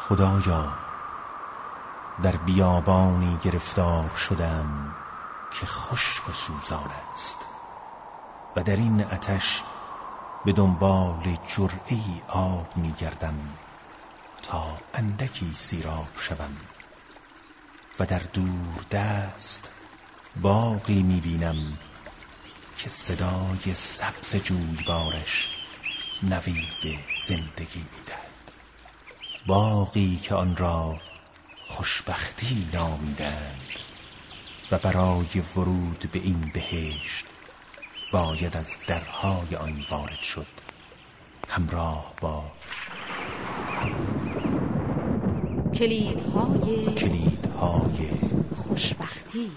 خدایا در بیابانی گرفتار شدم که خشک و سوزان است و در این آتش به دنبال جرعه‌ای آب می‌گردم تا اندکی سیراب شوم و در دور دست باغی می‌بینم که صدای سبز جویبارش نوید زندگی می‌دهد، باغی که آن را خوشبختی نامیدند و برای ورود به این بهشت باید از درهای آن وارد شد همراه با کلیدهای خوشبختی.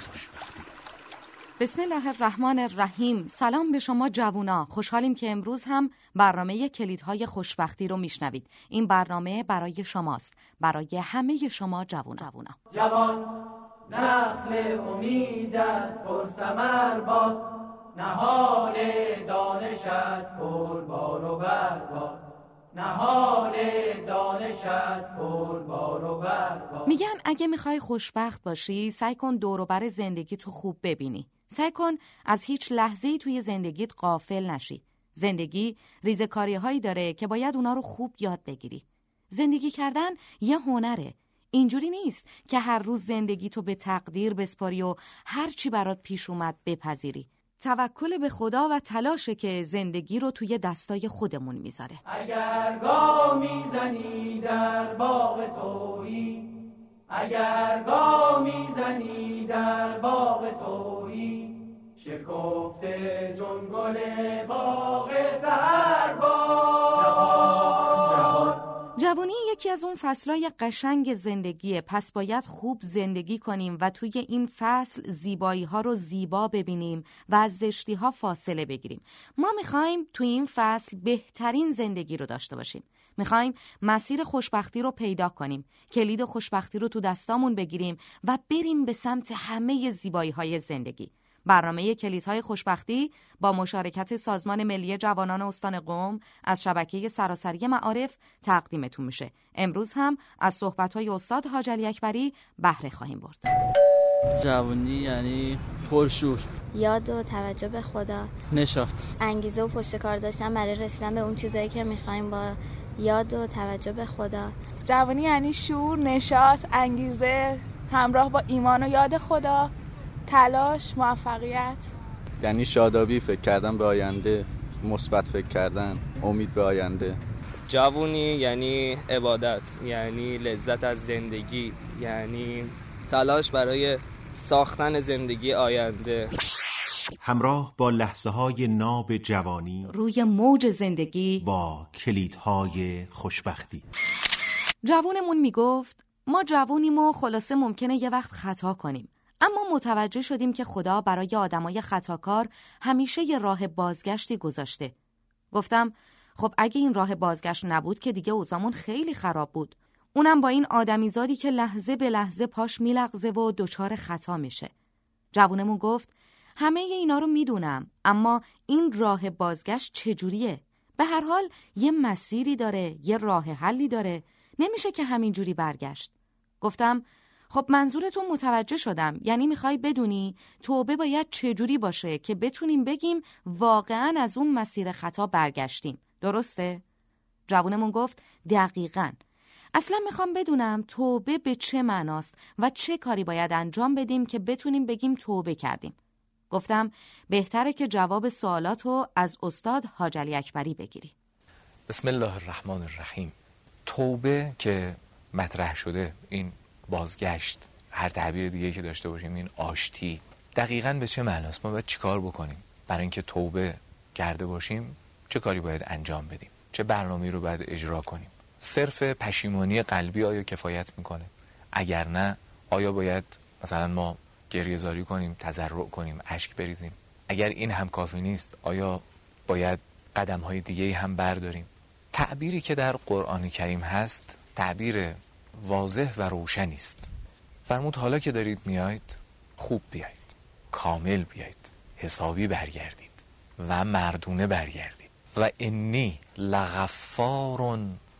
بسم الله الرحمن الرحیم. سلام به شما جوونا. خوشحالیم که امروز هم برنامه کلیدهای خوشبختی رو میشنوید. این برنامه برای شماست، برای همه شما جوونا. جوان نخل امیدت پر ثمر باد، نهال دانشت پر بار و بر باد، نهال دانشت پر بار و بر باد. میگن اگه میخوای خوشبخت باشی سعی کن دور و بر زندگی تو خوب ببینی. سعی کن از هیچ لحظه‌ای توی زندگیت غافل نشی. زندگی ریزکاری‌هایی داره که باید اونا رو خوب یاد بگیری. زندگی کردن یه هنره. اینجوری نیست که هر روز زندگی تو به تقدیر بسپاری و هر چی برات پیش اومد بپذیری. توکل به خدا و تلاشه که زندگی رو توی دستای خودمون میذاره. اگر گام میزنی در باغ تویی، اگر گام میزنی در باغ تویی، شکفته چون گل باغ سحر باد. جوانی یکی از اون فصلای قشنگ زندگیه، پس باید خوب زندگی کنیم و توی این فصل زیبایی ها رو زیبا ببینیم و از زشتی ها فاصله بگیریم. ما میخوایم توی این فصل بهترین زندگی رو داشته باشیم. میخوایم مسیر خوشبختی رو پیدا کنیم، کلید خوشبختی رو تو دستامون بگیریم و بریم به سمت همه زیبایی های زندگی. برنامه کلیدهای خوشبختی با مشارکت سازمان ملی جوانان استان قم از شبکه سراسری معارف تقدیمتون میشه. امروز هم از صحبت‌های استاد حاج علی اکبری بهره خواهیم برد. جوانی یعنی پرشور، یاد و توجه به خدا، نشاط، انگیزه و پشت کار داشتن برای رسیدن به اون چیزایی که می‌خوایم با یاد و توجه به خدا. جوانی یعنی شور، نشاط، انگیزه همراه با ایمان و یاد خدا، تلاش، موفقیت. یعنی شادابی، فکر کردن به آینده، مثبت فکر کردن، امید به آینده. جوونی یعنی عبادت، یعنی لذت از زندگی، یعنی تلاش برای ساختن زندگی آینده. همراه با لحظه های ناب جوانی روی موج زندگی با کلیدهای خوشبختی. جوونمون میگفت ما جوونیم و خلاصه ممکنه یه وقت خطا کنیم، اما متوجه شدیم که خدا برای آدمای خطاکار همیشه یه راه بازگشتی گذاشته. گفتم خب اگه این راه بازگشت نبود که دیگه اوضاعمون خیلی خراب بود. اونم با این آدمیزادی که لحظه به لحظه پاش میلغزه و دچار خطا میشه. جوونمون گفت همه اینا رو میدونم، اما این راه بازگشت چجوریه؟ به هر حال یه مسیری داره، یه راه حلی داره، نمیشه که همینجوری برگشت. گفتم خب منظورتون متوجه شدم، یعنی میخوای بدونی توبه باید چجوری باشه که بتونیم بگیم واقعاً از اون مسیر خطا برگشتیم، درسته؟ جوونمون گفت دقیقاً. اصلا میخوام بدونم توبه به چه معناست و چه کاری باید انجام بدیم که بتونیم بگیم توبه کردیم. گفتم بهتره که جواب سوالاتو از استاد حاج علی اکبری بگیری. بسم الله الرحمن الرحیم. توبه که مطرح شده، این بازگشت، هر تعبیر دیگه که داشته باشیم، این آشتی، دقیقاً به چه معناست؟ ما باید چی کار بکنیم برای اینکه توبه کرده باشیم؟ چه کاری باید انجام بدیم؟ چه برنامه‌ای رو باید اجرا کنیم؟ صرف پشیمانی قلبی آیا کفایت میکنه؟ اگر نه آیا باید مثلا ما گریه‌زاری کنیم، تضرع کنیم، اشک بریزیم؟ اگر این هم کافی نیست آیا باید قدم‌های دیگه‌ای هم برداریم؟ تعبیری که در قرآن کریم هست تعبیر واضح و روشنی است. فرمود حالا که دارید میایید خوب بیایید، کامل بیایید، حسابی برگردید و مردونه برگردید. و انی لغفار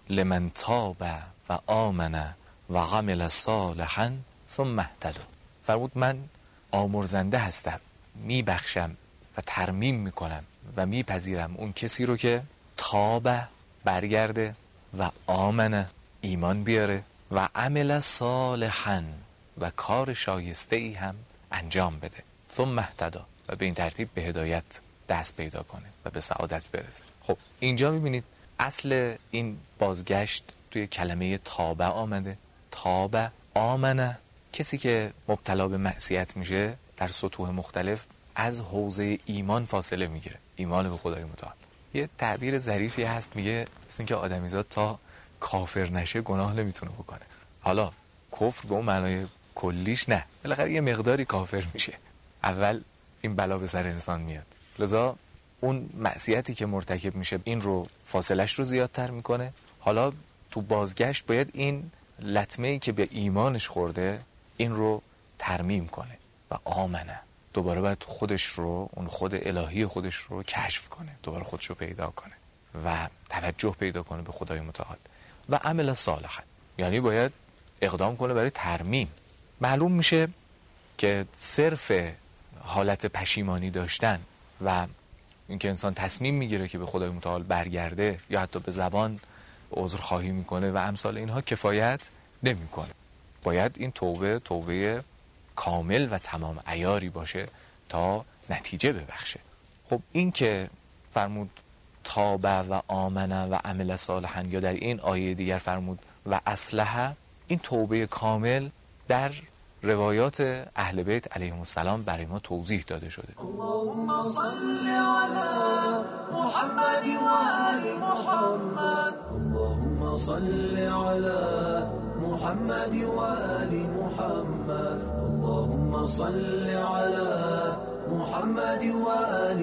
لمن تاب و آمن و عمل صالحا ثم اهتدی. فرمود من آمرزنده هستم، میبخشم و ترمیم میکنم و میپذیرم اون کسی رو که تاب برگرده و آمن ایمان بیاره و عمل صالحا و کار شایسته ای هم انجام بده، ثم اهتدی و به این ترتیب به هدایت دست پیدا کنه و به سعادت برسه. خب اینجا میبینید اصل این بازگشت توی کلمه تابه آمده. تابه آمنه، کسی که مبتلا به معصیت میشه در سطوح مختلف از حوزه ایمان فاصله میگیره، ایمان به خدای متعال. یه تعبیر ظریفی هست میگه مثل اینکه آدمیزاد تا کافر نشه گناه نمیتونه بکنه. حالا کفر به اون معنای کلیش نه، بالاخره یه مقداری کافر میشه، اول این بلا به سر انسان میاد، لذا اون معصیتی که مرتکب میشه این رو فاصلش رو زیادتر میکنه. حالا تو بازگشت باید این لطمه‌ای که به ایمانش خورده این رو ترمیم کنه و آمنه، دوباره باید خودش رو، اون خود الهی خودش رو کشف کنه، دوباره خودش رو پیدا کنه و توجه پیدا کنه به خدای متعال. و عمل صالحا یعنی باید اقدام کنه برای ترمیم. معلوم میشه که صرف حالت پشیمانی داشتن و اینکه انسان تصمیم میگیره که به خدای متعال برگرده یا حتی به زبان عذرخواهی میکنه و امثال اینها کفایت نمیکنه. باید این توبه کامل و تمام عیاری باشه تا نتیجه ببخشه. خب این که فرمود تابه و آمنه و عمل صالحا، یا در این آیه دیگر فرمود و اصلح، این توبه کامل در روایات اهل بیت علیهم السلام برای ما توضیح داده شده. اللهم صل علی محمد و آل محمد، اللهم صل علی محمد و آل محمد، اللهم صل علی محمد و آل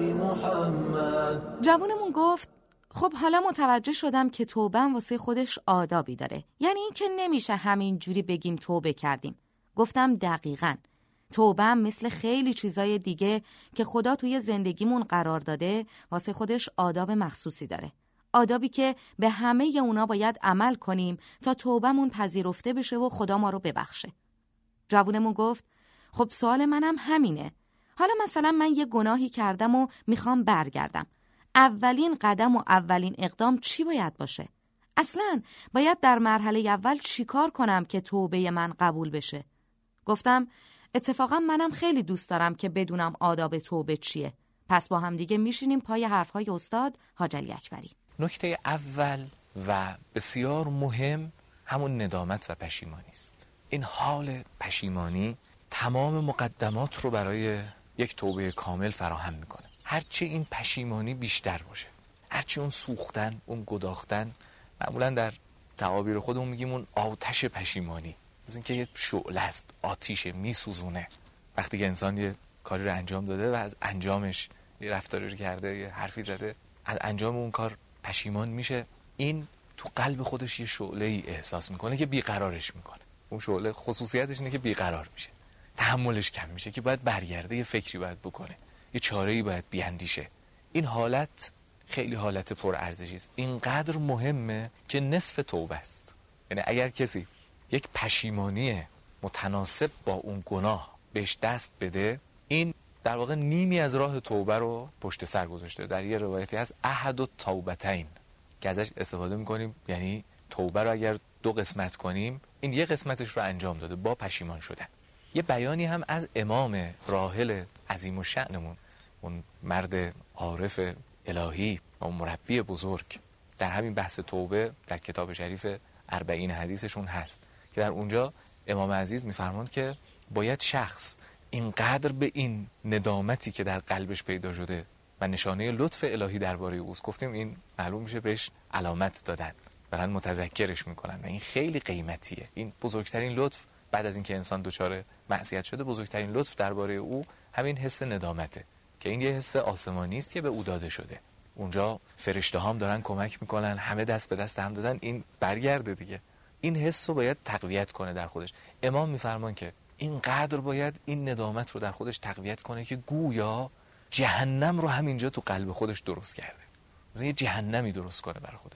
محمد. جوونمون گفت خب حالا متوجه شدم که توبه واسه خودش آدابی داره، یعنی این که نمیشه همین جوری بگیم توبه کردیم. گفتم دقیقاً توبه مثل خیلی چیزای دیگه که خدا توی زندگیمون قرار داده واسه خودش آداب مخصوصی داره، آدابی که به همه اونا باید عمل کنیم تا توبهمون پذیرفته بشه و خدا ما رو ببخشه. جوونمون گفت خب سوال منم همینه، حالا مثلا من یه گناهی کردم و میخوام برگردم، اولین قدم و اولین اقدام چی باید باشه؟ اصلاً باید در مرحله اول چی کار کنم که توبه من قبول بشه؟ گفتم اتفاقا منم خیلی دوست دارم که بدونم آداب توبه چیه، پس با هم دیگه میشینیم پای حرفهای استاد حاج علی اکبری. نکته اول و بسیار مهم همون ندامت و پشیمانی است. این حال پشیمانی تمام مقدمات رو برای یک توبه کامل فراهم میکنه. هرچی این پشیمانی بیشتر باشه، هرچی اون سوختن، اون گداختن، معمولا در تعابیر خودمون میگیم اون آتش پشیمانی، از اینکه یه شعله است، آتیشه، میسوزونه. وقتی که انسان یه کاری رو انجام داده و از انجامش یه رفتاری رو کرده، یه حرفی زده، از انجام اون کار پشیمان میشه، این تو قلب خودش یه شعله‌ای احساس میکنه که بیقرارش میکنه. اون شعله خصوصیتش اینه که بیقرار میشه، تحملش کم میشه، که باید برگرده، یه فکری باید بکنه، یه چاره‌ای باید بیاندیشه. این حالت خیلی حالت پرارزشی است، اینقدر مهمه که نصف توبه است. یعنی اگر کسی یک پشیمانی متناسب با اون گناه بهش دست بده، این در واقع نیمی از راه توبه رو پشت سر گذاشته. در یه روایتی هست احد التوبتین که ازش استفاده میکنیم، یعنی توبه رو اگر دو قسمت کنیم، این یه قسمتش رو انجام داده با پشیمان شدن. یه بیانی هم از امام راحل عظیم الشأنمون، اون مرد عارف الهی و اون مربی بزرگ، در همین بحث توبه در کتاب شریف 40 حدیثشون هست که در اونجا امام عزیز میفرماند که باید شخص اینقدر به این ندامتی که در قلبش پیدا شده و نشانه لطف الهی درباره اوست، گفتیم این معلوم میشه بهش علامت دادن، برن متذکرش میکنن و این خیلی قیمتیه. این بزرگترین لطف بعد از اینکه انسان دچار معصیت شده، بزرگترین لطف درباره او همین حس ندامته که این یه حس آسمانی است که به او داده شده. اونجا فرشته هام دارن کمک میکنن، همه دست به دست هم دادن، این برگرده دیگه. این حس رو باید تقویت کنه در خودش. امام میفرمان که اینقدر باید این ندامت رو در خودش تقویت کنه که گویا جهنم رو همینجا تو قلب خودش درست کرده، مثلا یه جهنمی درست کنه برای خودش.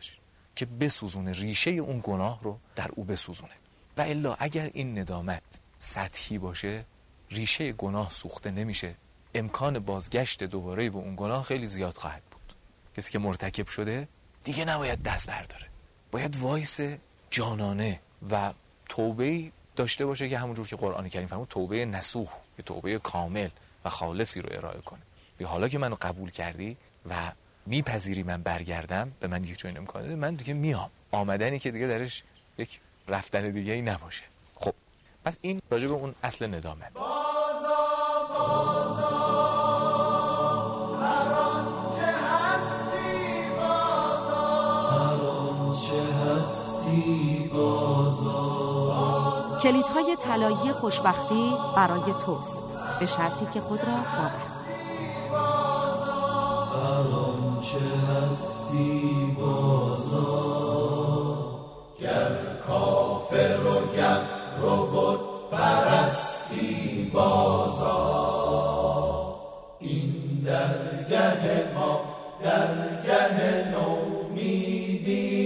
که بسوزونه، ریشه اون گناه رو در او بسوزونه. و الا اگر این ندامت سطحی باشه، ریشه گناه سوخته نمیشه، امکان بازگشت دوباره به اون گناه خیلی زیاد خواهد بود. کسی که مرتکب شده دیگه نباید دست برداره، باید وایس جانانه و توبه‌ای داشته باشه که همونجور که قرآن کریم فرمود توبه نصوح، یه توبه کامل و خالصی رو ارائه کنه. حالا که منو قبول کردی و میپذیری من برگردم، به من یک چنین امکان داده، من دیگه میام. آمدنی که دیگه درش یک رفتن دیگه ای نباشه. خب پس این راجع به اون اصل ندامت. کلیدهای طلایی خوشبختی برای توست، به شرطی که خود را باور کنی. هر آنچه هستی بازار، گر کافر و گر بت پرستی بازار، این درگه ما درگه نومیدی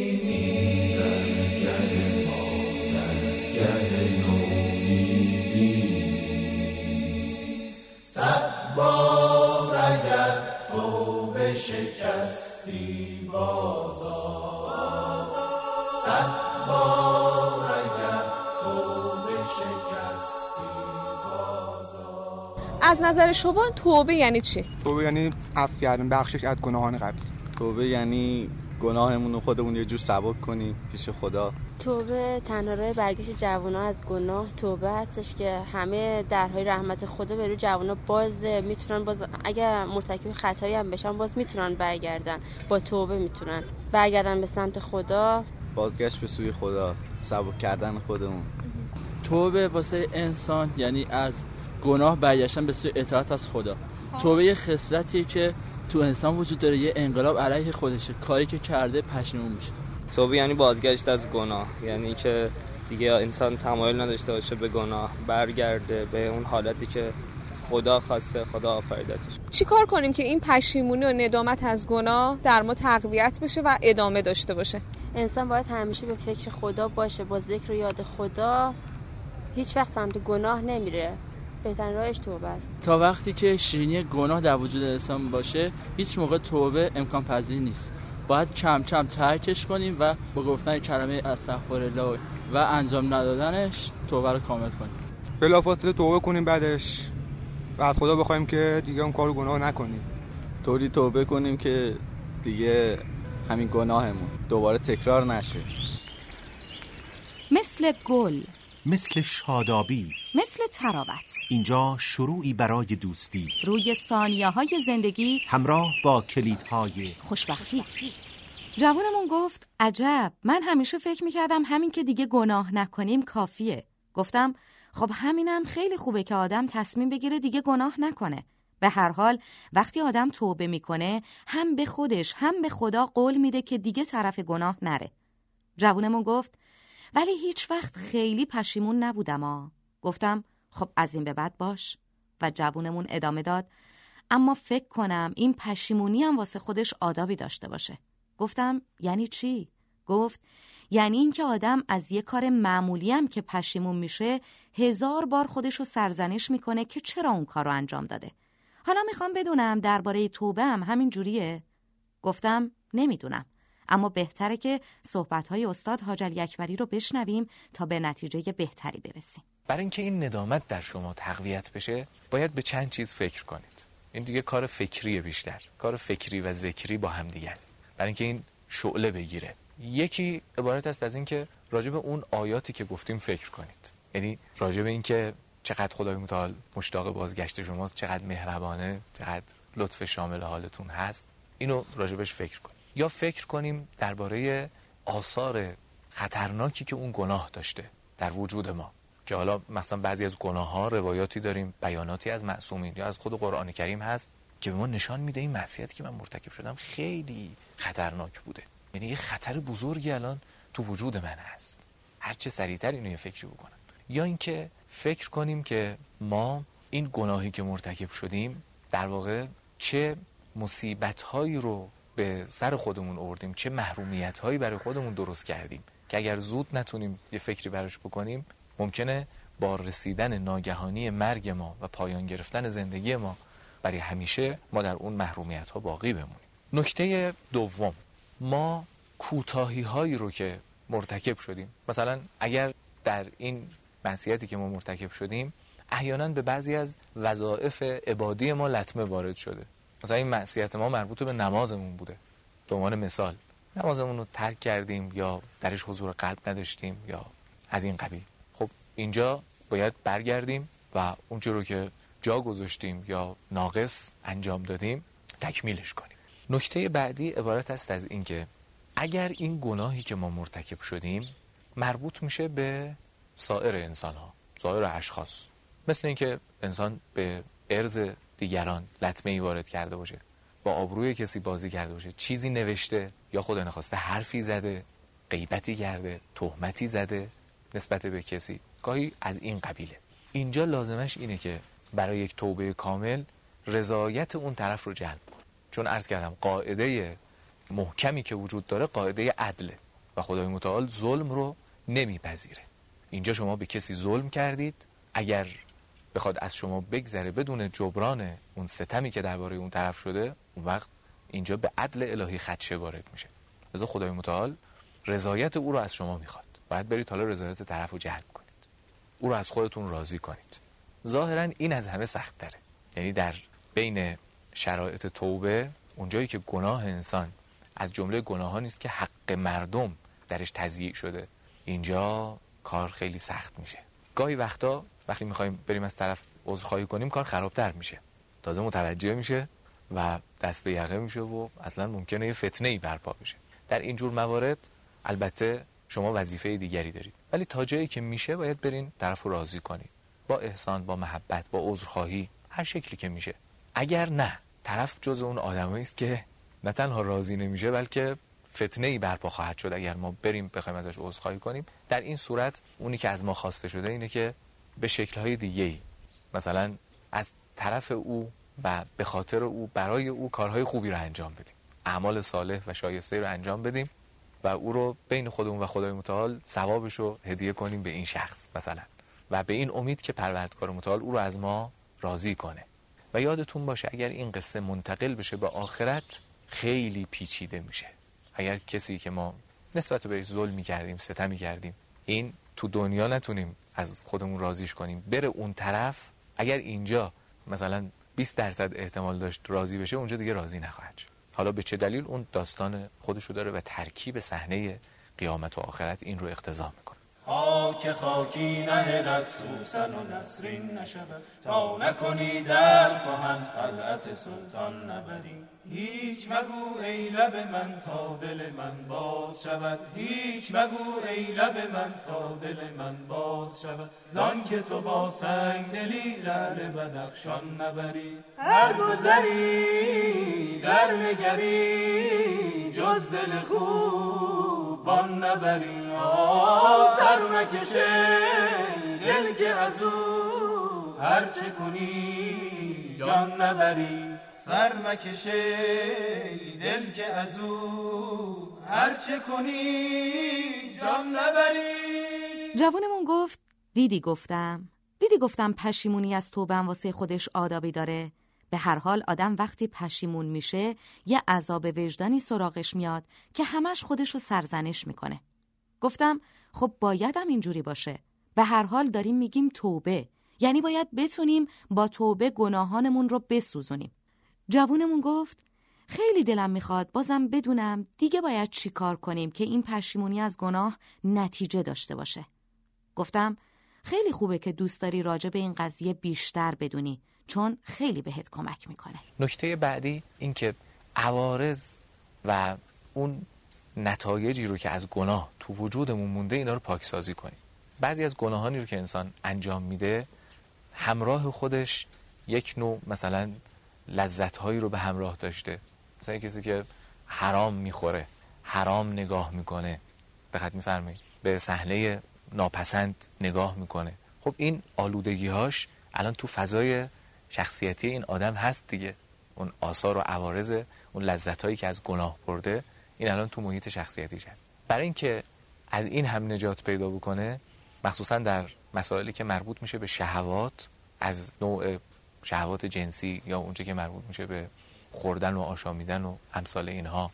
شکستی بازار، صد بار اگر توبه شکستی بازار. از نظر شما توبه یعنی چی؟ توبه یعنی عفو کردن، بخشش از گناهان قبلی. توبه یعنی گناهمون رو خودمون یه جور سبک کنیم پیش خدا. توبه تنها راه برگشت جوونا از گناه توبه هستش که همه درهای رحمت خدا به روی جوونا باز میتونن، باز اگر مرتکب خطایی هم بشن باز میتونن برگردن، با توبه میتونن برگردن به سمت خدا، بازگشت به سوی خدا، سبک کردن خودمون. توبه واسه انسان یعنی از گناه برگشتن به سوی اطاعت از خدا. توبه یه خصلتیه که تو انسان وجود داره، یه انقلاب علیه خودشه، کاری که کرده پشیمون میشه. توبه یعنی بازگشت از گناه، یعنی که دیگه انسان تمایل نداشته باشه به گناه، برگرده به اون حالتی که خدا خواسته، خدا آفریدتش. چی کار کنیم که این پشیمونی و ندامت از گناه در ما تقویت بشه و ادامه داشته باشه؟ انسان باید همیشه به فکر خدا باشه، با ذکر و یاد خدا هیچ وقت سمت گناه نمیره. بهترین راهش توبه است. تا وقتی که شیرینی گناه در وجود انسان باشه، هیچ موقع توبه امکان پذیر نیست. باید کم کم ترکش کنیم و با گفتن کلمه استغفرالله و انجام ندادنش توبه رو کامل کنیم. بلافاصله توبه کنیم، بعدش بعد خدا بخوایم که دیگه اون کارو گناه نکنیم. طوری توبه کنیم که دیگه همین گناهمون دوباره تکرار نشه. مثل گل، مثل شادابی، مثل تراوت، اینجا شروعی برای دوستی روی ثانیه‌های زندگی همراه با کلیدهای خوشبختی. جوانمون گفت عجب، من همیشه فکر میکردم همین که دیگه گناه نکنیم کافیه. گفتم خب همینم خیلی خوبه که آدم تصمیم بگیره دیگه گناه نکنه. به هر حال وقتی آدم توبه میکنه هم به خودش هم به خدا قول میده که دیگه طرف گناه نره. جوانمون گفت ولی هیچ وقت خیلی پشیمون نبودم. گفتم خب از این به بعد باش. و جوونمون ادامه داد اما فکر کنم این پشیمونی هم واسه خودش آدابی داشته باشه. گفتم یعنی چی؟ گفت یعنی این که آدم از یه کار معمولی هم که پشیمون میشه 1000 بار خودش رو سرزنش میکنه که چرا اون کار رو انجام داده. حالا میخوام بدونم درباره توبه هم همین جوریه؟ گفتم نمیدونم، اما بهتره که صحبت‌های استاد حاج علی اکبری رو بشنویم تا به نتیجه بهتری برسیم. برای اینکه این ندامت در شما تقویت بشه باید به چند چیز فکر کنید. این دیگه کار فکریه، بیشتر کار فکری و ذکری با هم دیگه است. برای اینکه این شعله بگیره، یکی عبارت است از این که راجع به اون آیاتی که گفتیم فکر کنید. یعنی راجع به این که چقدر خدای متعال مشتاق بازگشت شماست، چقدر مهربانه، چقدر لطف شامل حالتون هست، اینو راجبش فکر کنید. یا فکر کنیم درباره آثار خطرناکی که اون گناه داشته در وجود ما، که حالا مثلا بعضی از گناه‌ها روایاتی داریم، بیاناتی از معصومین یا از خود قرآن کریم هست که به ما نشان میده این معصیتی که من مرتکب شدم خیلی خطرناک بوده. یعنی یه خطر بزرگی الان تو وجود من هست، هر چه سریعتر اینو یه فکری بکنم. یا اینکه فکر کنیم که ما این گناهی که مرتکب شدیم در واقع چه مصیبت‌هایی رو به سر خودمون آوردیم، چه محرومیت هایی برای خودمون درست کردیم که اگر زود نتونیم یه فکری براش بکنیم ممکنه با رسیدن ناگهانی مرگ ما و پایان گرفتن زندگی ما برای همیشه ما در اون محرومیت ها باقی بمونیم. نکته دوم، ما کوتاهی هایی رو که مرتکب شدیم، مثلا اگر در این معصیتی که ما مرتکب شدیم احیانا به بعضی از وظایف عبادی ما لطمه وارد شده، مثلا این معصیت ما مربوط به نمازمون بوده، به عنوان مثال نمازمون رو ترک کردیم یا درش حضور قلب نداشتیم یا از این قبیل. خب اینجا باید برگردیم و اونچه رو که جا گذاشتیم یا ناقص انجام دادیم تکمیلش کنیم. نکته بعدی عبارت است از این که اگر این گناهی که ما مرتکب شدیم مربوط میشه به سایر انسان ها، سایر اشخاص، مثل اینکه انسان به عرض دیگران لطمه‌ای وارد کرده باشه، با آبروی کسی بازی کرده باشه، چیزی نوشته یا خدا نخواسته حرفی زده، غیبتی کرده، تهمتی زده نسبت به کسی، گاهی از این قبیله. اینجا لازمش اینه که برای یک توبه کامل رضایت اون طرف رو جلب کن، چون عرض کردم قاعده محکمی که وجود داره قاعده عدله و خدای متعال ظلم رو نمیپذیره. اینجا شما به کسی ظلم کردید، اگر بخواد از شما بگذره بدون جبران اون ستمی که درباره اون طرف شده، اون وقت اینجا به عدل الهی خدشه وارد میشه. لذا خدای متعال رضایت او رو از شما میخواد، باید برید حالا رضایت طرف رو جلب کنید، او رو از خودتون راضی کنید. ظاهرا این از همه سخت تره، یعنی در بین شرایط توبه اونجایی که گناه انسان از جمله گناهانی است که حق مردم درش تضییع شده، اینجا کار خیلی سخت میشه. گاهی وقتا وقتی میخوایم بریم از طرف عذرخواهی کنیم کار خرابتر میشه، تازه متوجه میشه و دست به یقه میشه و اصلا ممکنه یه فتنه‌ای برپا بشه. در این جور موارد البته شما وظیفه دیگری دارید، ولی تا جایی که میشه باید برین طرف رو راضی کنید، با احسان، با محبت، با عذرخواهی، هر شکلی که میشه. اگر نه طرف جز اون آدمایی است که نه تنها راضی نمیشه بلکه فتنه‌ای برپا خواهد شد اگر ما بریم بخوایم ازش عذرخواهی کنیم، در این صورت اونی که از ما خواسته شده اینه که به شکل‌های دیگه‌ای، مثلا از طرف او و به خاطر او برای او کارهای خوبی رو انجام بدیم، اعمال صالح و شایسته رو انجام بدیم و او رو بین خودمون و خدای متعال ثوابش رو هدیه کنیم به این شخص مثلا، و به این امید که پروردگار متعال او رو از ما راضی کنه. و یادتون باشه اگر این قصه منتقل بشه به آخرت خیلی پیچیده میشه. اگر کسی که ما نسبت بهش ظلم کردیم، ستمی کردیم، این تو دنیا نتونیم از خودمون راضیش کنیم، بره اون طرف، اگر اینجا مثلا 20% احتمال داشت راضی بشه، اونجا دیگه راضی نخواهد شد. حالا به چه دلیل اون داستان خودشو داره و ترکیب صحنه قیامت و آخرت این رو اقتضا میکنه. خاک خاکی نهلت سوسن و نسرین نشود، تا نکنی در خواهند خلعت سلطان نبری. هیچ مگو ای لب من تا دل من باز شود، هیچ مگو ای لب من تا دل من باز شود. زان که تو با سنگ دلی لعل بدخشان نبری. هر گذری در نگری جز دل خوب بان نبری. سر مکشه دل که از او هر چه کنی جان نبری. سر مکشه دل که از او هر چه کنی جان نبری. جوونمون گفت دیدی گفتم پشیمونی از توبه واسه خودش آدابی داره. به هر حال آدم وقتی پشیمون میشه یه عذاب وجدانی سراغش میاد که همش خودشو سرزنش میکنه. گفتم خب بایدم اینجوری باشه. به هر حال داریم میگیم توبه، یعنی باید بتونیم با توبه گناهانمون رو بسوزونیم. جوونمون گفت خیلی دلم میخواد بازم بدونم دیگه باید چی کار کنیم که این پشیمونی از گناه نتیجه داشته باشه. گفتم خیلی خوبه که دوست داری راجع به این قضیه بیشتر بدونی، چون خیلی بهت کمک میکنه. نکته بعدی این که عوارض و اون نتایجی رو که از گناه تو وجودمون مونده اینا رو پاکسازی کنیم. بعضی از گناهانی رو که انسان انجام میده همراه خودش یک نوع مثلا لذت‌هایی رو به همراه داشته. مثلا کسی که حرام میخوره، حرام نگاه میکنه، دقت میفرمایید، به صحنه ناپسند نگاه میکنه. خب این آلودگی‌هاش الان تو فضای شخصیتی این آدم هست دیگه. اون آثار و عوارض اون لذتایی که از گناه برده این الان تو محیط شخصیتیش هست. برای اینکه از این هم نجات پیدا بکنه، مخصوصا در مسائلی که مربوط میشه به شهوات، از نوع شهوات جنسی یا اونچه که مربوط میشه به خوردن و آشامیدن و امثال اینها،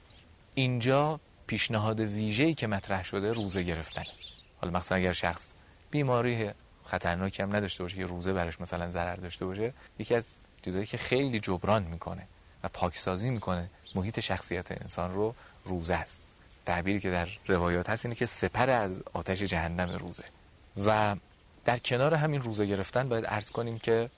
اینجا پیشنهاد ویژه‌ای که مطرح شده روزه گرفتن. حالا مثلا اگر شخص بیماری خطرناکی هم نداشته باشه که روزه براش مثلا ضرر داشته باشه، یکی از چیزایی که خیلی جبران میکنه و پاکسازی میکنه محیط شخصیت انسان رو روزه است. تعبیری که در روایات هست اینه که سپر از آتش جهنم روزه. و در کنار همین روزه گرفتن باید عرض کنیم که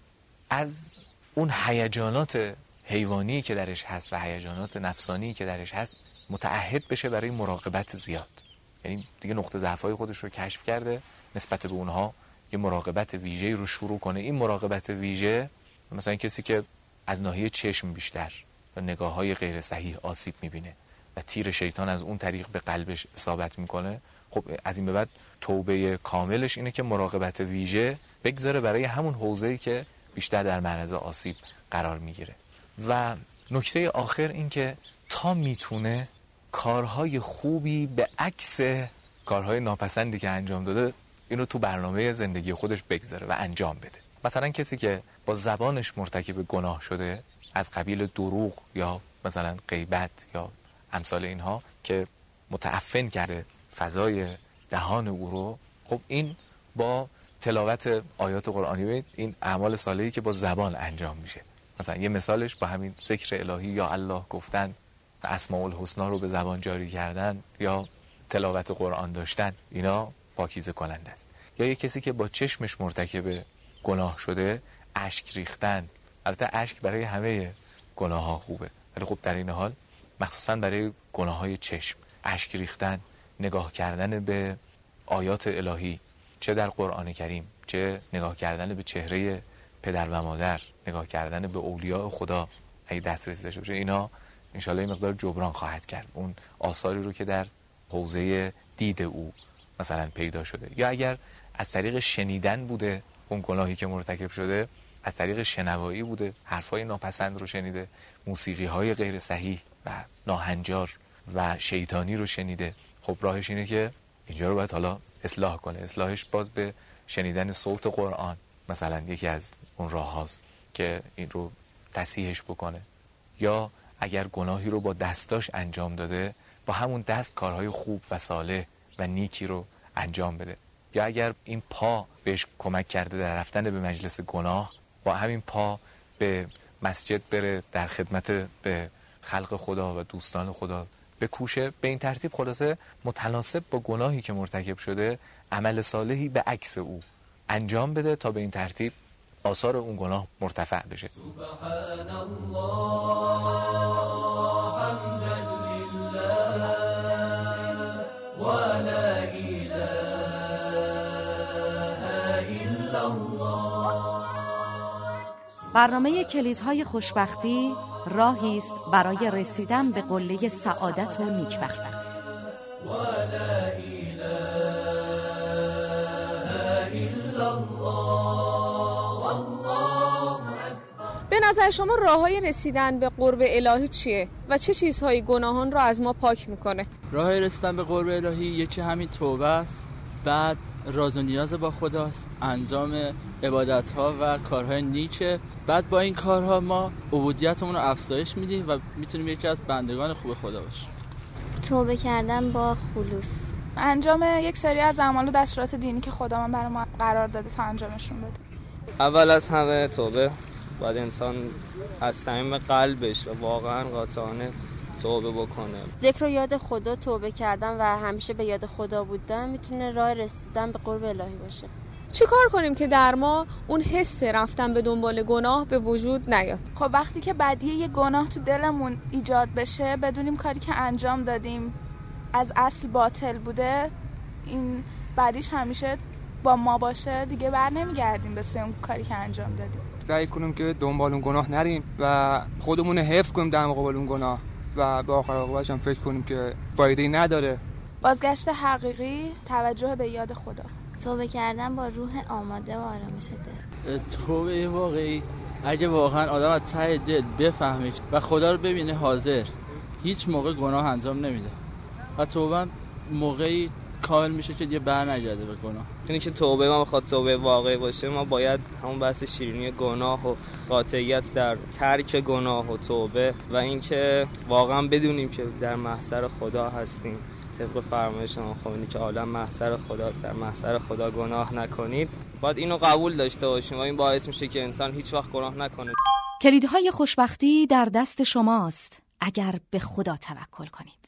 از اون هیجانات حیوانی که درش هست و هیجانات نفسانی که درش هست متعهد بشه برای مراقبت زیاد. یعنی دیگه نقطه ضعف‌های خودش رو کشف کرده، نسبت به اونها یه مراقبت ویژه‌ای رو شروع کنه. این مراقبت ویژه مثلا کسی که از ناحیه چشم بیشتر و نگاه‌های غیر صحیح آسیب می‌بینه و تیر شیطان از اون طریق به قلبش اصابت می‌کنه، خب از این به بعد توبه کاملش اینه که مراقبت ویژه بگذاره برای همون حوزه‌ای که بیشتر در معرض آسیب قرار می‌گیره. و نکته آخر این که تا میتونه کارهای خوبی به عکس کارهای ناپسندی که انجام داده اینو تو برنامه زندگی خودش بگذاره و انجام بده. مثلا کسی که با زبانش مرتکب گناه شده از قبیل دروغ یا مثلا غیبت یا امثال اینها که متعفن کرده فضای دهان او رو، خب این با تلاوت آیات قرآنی، این اعمال صالحی که با زبان انجام میشه، مثلا یه مثالش با همین ذکر الهی یا الله گفتن و اسماء الحسنا رو به زبان جاری کردن یا تلاوت قرآن داشتن، اینا پاکیزه کننده است. یا یه کسی که با چشمش مرتکب گناه شده اشک ریختن، البته اشک برای همه گناه ها خوبه، ولی خب در این حال مخصوصا برای گناه های چشم اشک ریختن، نگاه کردن به آیات الهی چه در قرآن کریم، چه نگاه کردن به چهره پدر و مادر، نگاه کردن به اولیاء خدا اگه دسترسی داشته باشه، اینا انشالله این مقدار جبران خواهد کرد اون آثاری رو که در حوزه دید او مثلا پیدا شده. یا اگر از طریق شنیدن بوده اون گناهی که مرتکب شده، از طریق شنوایی بوده، حرفای ناپسند رو شنیده، موسیقی های غیر صحیح و ناهنجار و شیطانی رو شنیده، خب راهش اینه که اینجا رو باید حالا اصلاح کنه. اصلاحش باز به شنیدن صوت قرآن مثلا یکی از اون راه هاست که این رو تصحیحش بکنه. یا اگر گناهی رو با دستاش انجام داده، با همون دست کارهای خوب و صالح و نیکی رو انجام بده. یا اگر این پا بهش کمک کرده در رفتن به مجلس گناه، با همین پا به مسجد بره، در خدمت به خلق خدا و دوستان خدا بکوشه. به این ترتیب خلاصه متناسب با گناهی که مرتکب شده عمل صالحی به عکس او انجام بده تا به این ترتیب آثار اون گناه مرتفع بشه. سبحان الله حمدا لله و لا اله الا الله. برنامه کلیدهای خوشبختی راهی است برای رسیدن به قله سعادت و نیکبختی. و لا اله الا الله والله اکبر. به نظر شما راههای رسیدن به قرب الهی چیه و چه چیزهایی گناهان رو از ما پاک میکنه؟ راه رسیدن به قرب الهی یکی همین توبه است، بعد راز و نیاز با خداست، انجام عبادت‌ها و کارهای نیکه. بعد با این کارها ما عبودیتمون رو افزایش میدیم و میتونیم یکی از بندگان خوب خدا باشیم. توبه کردن با خلوص، انجام یک سری از اعمال و دستورات دینی که خدا من برای ما قرار داده تا انجامشون بده. اول از همه توبه، باید انسان از صمیم قلبش و واقعا قاطعانه توبه بکنه. ذکر و یاد خدا، توبه کردن و همیشه به یاد خدا بودن میتونه راه رسیدن به قرب الهی باشه. چی کار کنیم که در ما اون حس رفتن به دنبال گناه به وجود نیاد؟ خب وقتی که بدیه یه گناه تو دلمون ایجاد بشه، بدونیم کاری که انجام دادیم از اصل باطل بوده، این بعدیش همیشه با ما باشه، دیگه بر نمیگردیم به سوی اون کاری که انجام دادیم. سعی کنیم که دنبال اون گناه نریم و خودمون حفظ کنیم در مقابل اون گناه و به آخر عاقبتش هم فکر کنیم که فایده‌ای نداره. بازگشت حقیقی، توجه به یاد خدا. توبه کردن با روح آماده و آرامش دل. توبه واقعی اگه واقعا آدم از ته دل بفهمه و خدا رو ببینه حاضر، هیچ موقع گناه انجام نمیده و توبه موقعی کامل میشه که دیگه بر نگرده به گناه. اینی که توبه ما بخواد توبه واقعی باشه، ما باید همون بحث شیرینی گناه و قاطعیت در ترک گناه و توبه و اینکه واقعا بدونیم که در محضر خدا هستیم. طبق فرمایش ما خوانی که عالم محضر خداست، در محضر خدا گناه نکنید. باید اینو قبول داشته باشیم و این باعث میشه که انسان هیچ وقت گناه نکنه. کلیدهای خوشبختی در دست شماست اگر به خدا توکل کنید.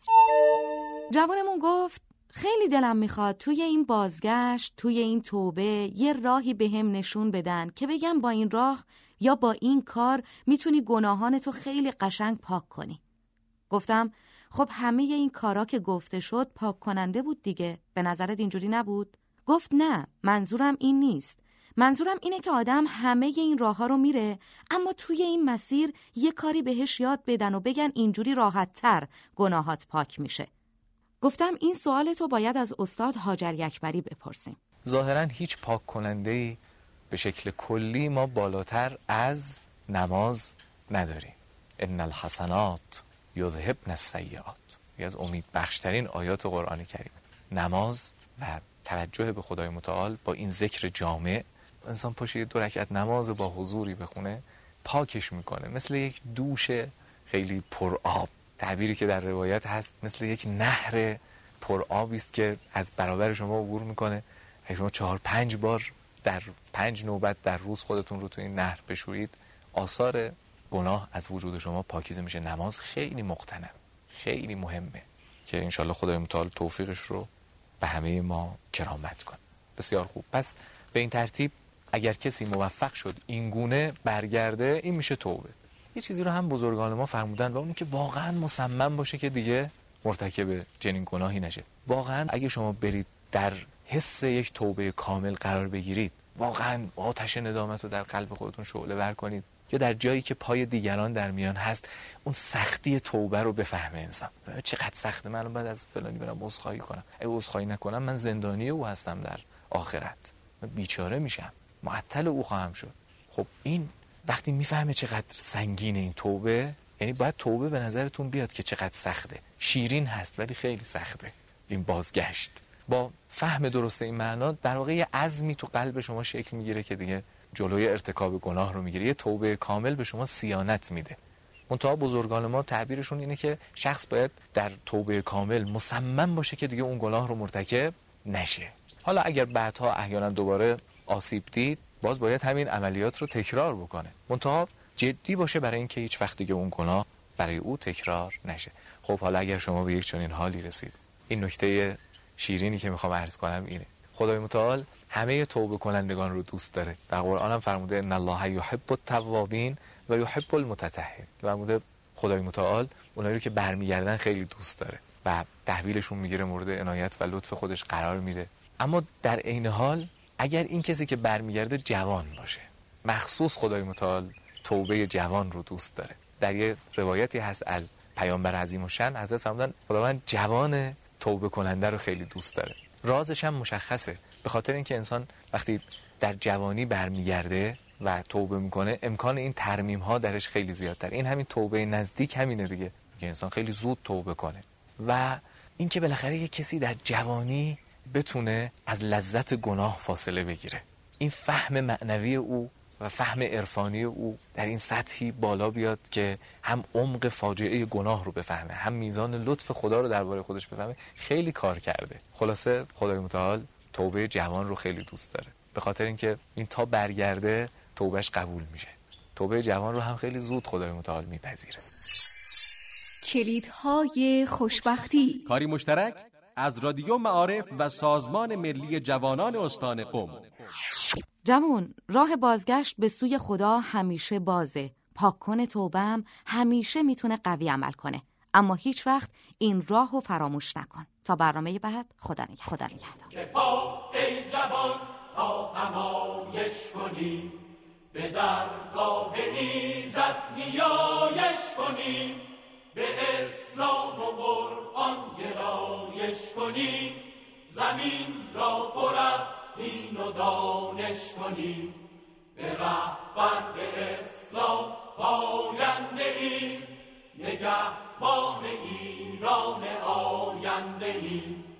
جوانمون گفت خیلی دلم میخواد توی این بازگشت، توی این توبه یه راهی بهم نشون بدن که بگم با این راه یا با این کار میتونی گناهانتو خیلی قشنگ پاک کنی. گفتم خب همه این کارا که گفته شد پاک کننده بود دیگه، به نظرت اینجوری نبود؟ گفت نه، منظورم این نیست. منظورم اینه که آدم همه این راه‌ها رو میره، اما توی این مسیر یه کاری بهش یاد بدن و بگن اینجوری راحت‌تر گناهات پاک میشه. گفتم این سوالتو باید از استاد هاجر اکبری بپرسیم. ظاهراً هیچ پاک کننده‌ای به شکل کلی ما بالاتر از نماز نداریم. ان الحسنات یذهبن السیئات. یکی از امید بخشترین آیات قرآن کریم. نماز و توجه به خدای متعال با این ذکر جامع، انسان پاشه 2 رکعت نماز با حضوری بخونه پاکش میکنه، مثل یک دوش خیلی پر آب. تعبیری که در روایت هست مثل یک نهر پر آبی است که از برابر شما عبور میکنه. اگه شما 4-5 بار در 5 نوبت در روز خودتون رو تو این نهر بشورید، آثار گناه از وجود شما پاکیزه میشه. نماز خیلی مقتنم، خیلی مهمه که انشالله خدای متعال توفیقش رو به همه ما کرامت کنه. بسیار خوب. پس به این ترتیب اگر کسی موفق شد این گونه برگرده، این میشه توبه. یه چیزی رو هم بزرگان ما فرمودن و اون که واقعا مصمم باشه که دیگه مرتکب چنین گناهی نشه. واقعا اگه شما برید در حس یک توبه کامل قرار بگیرید، واقعا آتش ندامت رو در قلب خودتون شعله ور کنید، یا در جایی که پای دیگران در میان هست اون سختی توبه رو بفهمه انسان. چقدر سخته، من بعد از فلانی برم عذرخواهی کنم، اگه عذرخواهی نکنم من زندانی او هستم در آخرت، من بیچاره میشم، معطل او خواهم شد. خب این وقتی میفهمه چقدر سنگینه این توبه، یعنی باید توبه به نظرتون بیاد که چقدر سخته. شیرین هست ولی خیلی سخته. این بازگشت با فهم درست این معنا در واقع یه عزمی تو قلب شما شکل میگیره که دیگه جلوی ارتکاب گناه رو میگیره. یه توبه کامل به شما صیانت میده. منتها بزرگان ما تعبیرشون اینه که شخص باید در توبه کامل مصمم باشه که دیگه اون گناه رو مرتکب نشه. حالا اگر بعدها احیانا دوباره آسیب دید، باز باید همین عملیات رو تکرار بکنه. منتها جدی باشه برای اینکه هیچ وقت دیگه اون گناه برای او تکرار نشه. خب حالا اگر شما به یک چنین حالی رسید، این نکته شیرینی که میخوام عرض کنم اینه: خدای متعال همه توبه کنندگان رو دوست داره. در قرآن هم فرموده ان الله یحب التوابین و یحب المتطهرین. فرموده خدای متعال اونایی رو که برمیگردن خیلی دوست داره و تحویلشون میگیره، مورد عنایت و لطف خودش قرار میده. اما در عین حال اگر این کسی که برمیگرده جوان باشه، مخصوص خدای متعال توبه جوان رو دوست داره. در یه روایتی هست از پیامبر عظیم الشأن حضرت فرمودن خداوند جوان توبه کننده رو خیلی دوست داره. رازش هم مشخصه، به خاطر اینکه انسان وقتی در جوانی برمیگرده و توبه میکنه، امکان این ترمیم ها درش خیلی زیادتر. این همین توبه نزدیک همینه دیگه، که انسان خیلی زود توبه کنه. و اینکه بالاخره یک کسی در جوانی بتونه از لذت گناه فاصله بگیره، این فهم معنوی او و فهم عرفانی او در این سطحی بالا بیاد که هم عمق فاجعه گناه رو بفهمه، هم میزان لطف خدا رو درباره خودش بفهمه، خیلی کار کرده. خلاصه خدای متعال توبه جوان رو خیلی دوست داره، به خاطر اینکه این تا برگرده توبهش قبول میشه. توبه جوان رو هم خیلی زود خدای متعال میپذیره. کلیدهای خوشبختی، کاری مشترک از رادیو معارف و سازمان ملی جوانان استان قم. جوان، راه بازگشت به سوی خدا همیشه بازه. پاک کن توبه‌ام همیشه میتونه قوی عمل کنه، اما هیچ وقت این راهو فراموش نکن. تا برنامه بعد، خدا نگهدار. که پا ای جوان تا همایش کنی، به درگاه ایزد نیایش کنی، به اسلام و قرآن گرایش کنی، زمین را پر از دین و دانش کنی، به رهبر به اسلام پاینده ایم، نگهبان ایران آینده ایم.